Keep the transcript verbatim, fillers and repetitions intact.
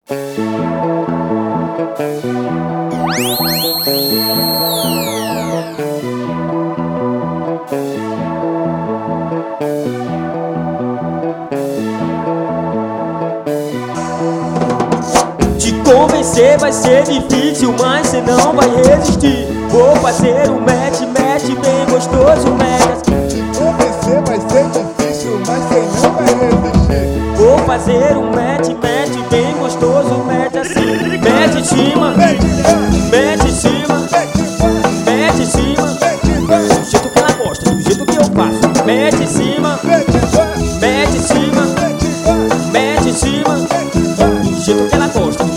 Te convencer vai ser difícil, mas cê não vai resistir. Vou fazer um match, match bem gostoso, match. Te convencer vai ser difícil, mas cê não vai resistir. Vou fazer um match, match bem gostoso, match assim. Match em cima, match em cima, match em cima. Do jeito que ela gosta, do jeito que eu faço. Match em cima, match em cima, match em cima. Do jeito que ela gosta.